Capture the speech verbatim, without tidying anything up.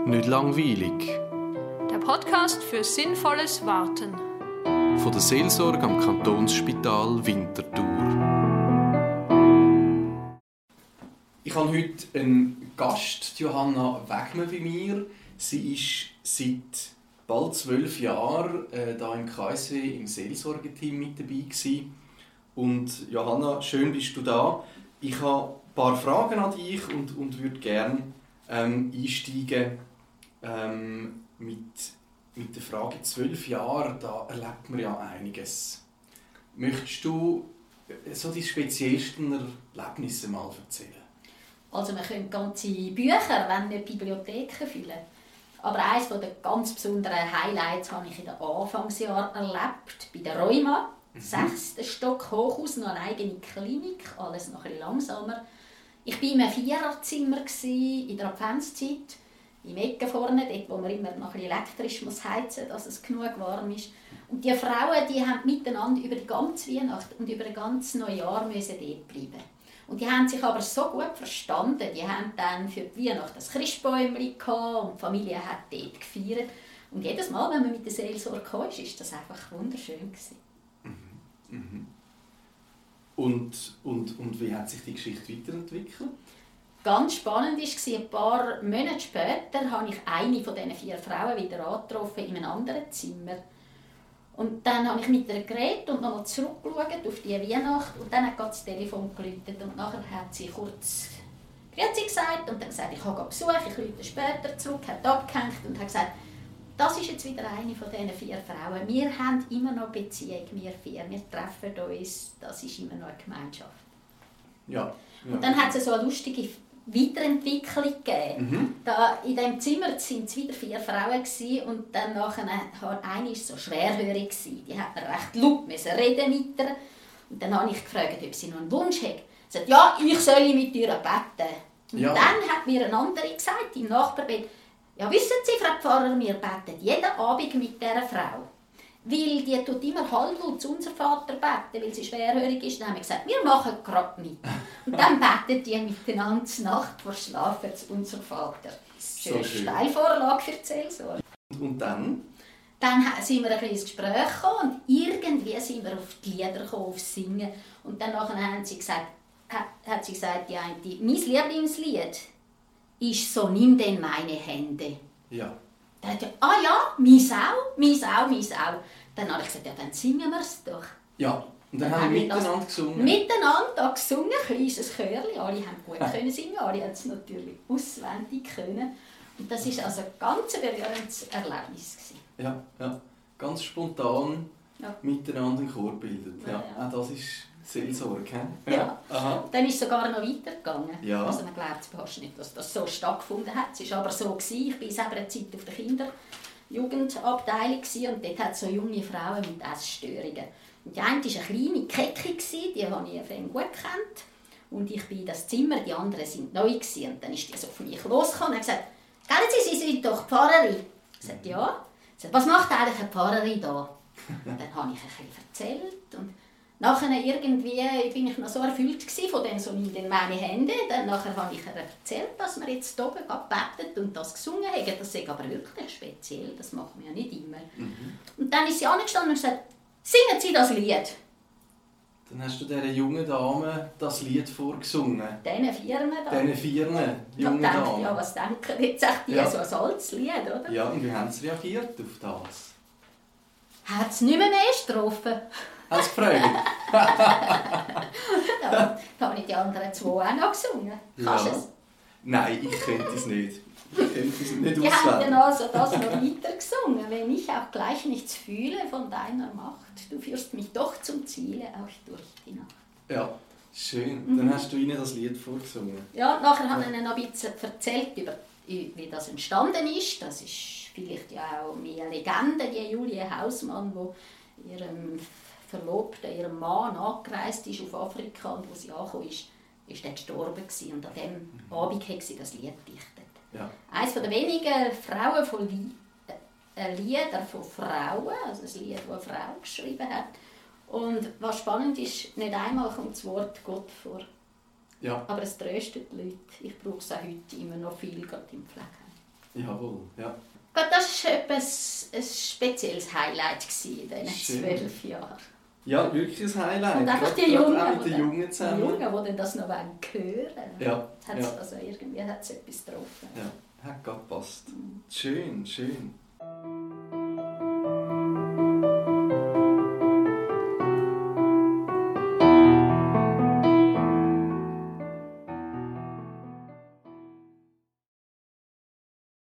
Nicht langweilig. Der Podcast für sinnvolles Warten. Von der Seelsorge am Kantonsspital Winterthur. Ich habe heute einen Gast, Johanna Wegmer, bei mir. Sie ist seit bald zwölf Jahren äh, hier im K S W im Seelsorgeteam mit dabei gewesen. Und Johanna, schön bist du da. Ich habe ein paar Fragen an dich und, und würde gerne ähm, einsteigen ähm, mit, mit der Frage zwölf Jahre. Da erlebt man ja einiges. Möchtest du so die speziellsten Erlebnisse mal erzählen? Also man könnte ganze Bücher, wenn nicht Bibliotheken füllen. Aber eines der ganz besonderen Highlights habe ich in den Anfangsjahren erlebt, bei der Rheuma. Mhm. Sechster Stock Hochhaus, noch eine eigene Klinik, alles noch ein bisschen langsamer. Ich war in einem Viererzimmer in der Adventszeit, im Ecke vorne, dort wo man immer noch ein bisschen elektrisch muss heizen muss, dass es genug warm ist. Und die Frauen die haben miteinander über die ganze Weihnacht und über das ganze Neujahr müssen dort bleiben. Und die haben sich aber so gut verstanden. Die haben dann für die Weihnacht das Christbäumchen gehabt und die Familie hat dort gefeiert. Und jedes Mal, wenn man mit der Seelsorge kam, war das einfach wunderschön. Mhm. Mhm. Und, und, und wie hat sich die Geschichte weiterentwickelt? Ganz spannend war, ein paar Monate später habe ich eine von diesen vier Frauen wieder angetroffen in einem anderen Zimmer. Und dann habe ich mit ihr geredet und nochmal zurückgeschaut auf die Weihnacht. Und dann hat das Telefon geläutet und nachher hat sie kurz «Grüezi» gesagt und dann gesagt, ich habe Besuch, ich rufe später zurück, hat abgehängt und hat gesagt, das ist jetzt wieder eine von diesen vier Frauen. Wir haben immer noch Beziehung, wir vier, wir treffen uns, das ist immer noch eine Gemeinschaft. Ja, ja. Und dann hat es so eine lustige Weiterentwicklung gegeben. Mhm. Da, in diesem Zimmer waren es wieder vier Frauen gewesen, und dann nachher, eine war so schwerhörig, die hat recht laut müssen reden mit ihr. Und dann habe ich gefragt, ob sie noch einen Wunsch hat. Sie sagt, ja, ich soll mit ihr beten. Und ja. Dann hat mir eine andere gesagt, im Nachbarbett, ja, wissen Sie, Frau Pfarrer, wir beten jeden Abend mit dieser Frau. Weil die tut immer halblaut zu unser Vater beten, weil sie schwerhörig ist. Dann haben wir gesagt, wir machen gerade mit. Und dann beten die miteinander die Nacht vor Schlafen zu unser Vater. Schöne so Steilvorlage für die Seelsorge. Und dann? Dann sind wir ein bisschen ins Gespräch gekommen und irgendwie sind wir auf die Lieder gekommen, auf das Singen. Und dann haben sie gesagt, hat sie gesagt, die eine, mein Lieblingslied ist «So nimm denn meine Hände». Ja. Dann hat er gesagt, ah ja, «Meins auch, meins auch, meins auch». Dann habe ich gesagt, ja, dann singen wir es doch. Ja, und dann, dann haben wir miteinander gesungen. Miteinander gesungen, ein kleines Chörchen. Alle haben gut können singen, alle haben es natürlich auswendig können. Und das war also ein ganz berührendes Erlebnis. Ja, ja, ganz spontan ja. Miteinander einen Chor bildet. Ja, ja. Auch das ist Seelsorge. Ja. Ja. Aha. Dann ist es sogar noch weitergegangen. Ja. Also man glaubt fast nicht, dass das so stattgefunden hat. Es war aber so. Ich war selber eine Zeit auf der Kinderjugendabteilung und dort hat es so junge Frauen mit Essstörungen. Und die eine war eine kleine Kecke, die habe ich gut gekannt. Und ich bin in das Zimmer, die anderen waren neu. Und dann ist die so auf mich losgekommen und hat gesagt, «Gell, Sie, Sie sind doch Pfarrerin?» Ich sagte, «Ja.» Sie sagte, «Was macht eigentlich eine Pfarrerin da?» Und dann habe ich ein bisschen erzählt. Und nachher irgendwie bin ich noch so erfüllt von dem so in meine Hände. Dann nachher habe ich ihr erzählt, dass wir jetzt oben gebetet und das gesungen haben. Das ist aber wirklich speziell, das machen wir ja nicht immer. Mhm. Und dann ist sie angestanden und gesagt, «Singen Sie das Lied!» Dann hast du dieser jungen Dame das Lied vorgesungen. Diesen Vieren da. Diesen Vieren jungen Damen. Damen. Ja, was denken jetzt echt die ja. So ein altes Lied, oder? Ja, und wie haben sie reagiert auf das? Hat es nicht mehr mehr Strophen? Hast du gefragt? Ja, da habe ich die anderen zwei auch noch gesungen. Kannst du ja. es? Nein, ich könnte es nicht. Ich könnte es nicht die haben dann also das noch weiter gesungen. Wenn ich auch gleich nichts fühle von deiner Macht, du führst mich doch zum Ziele, auch durch die Nacht. Ja, schön. Mhm. Dann hast du ihnen das Lied vorgesungen. Ja, nachher habe ich ihnen noch ein bisschen erzählt, über, wie das entstanden ist. Das ist vielleicht ja auch eine Legende, die Julie Hausmann, die ihrem Verlobten, ihrem Mann angereist ist auf Afrika und wo sie angekommen ist, ist dort gestorben gewesen. Und an diesem mhm. Abend hat sie das Lied gedichtet. Ja. Eines der wenigen Frauen von Lied, äh, Lieder von Frauen, also ein Lied, das eine Frau geschrieben hat. Und was spannend ist, nicht einmal kommt das Wort Gott vor. Ja. Aber es tröstet die Leute. Ich brauche es auch heute immer noch viel, gerade im Pflegeheim. Jawohl, ja. Das war etwas ein spezielles Highlight in diesen Schön. zwölf Jahren. Ja, wirklich ein Highlight. Und einfach Gerade- die gerade Jungen, auch mit die den Jungen Die zusammen. Jungen, die dann das noch hören wollen. Ja, Hat's, ja. also irgendwie hat es etwas getroffen. Ja, hat gerade gepasst. Schön, schön.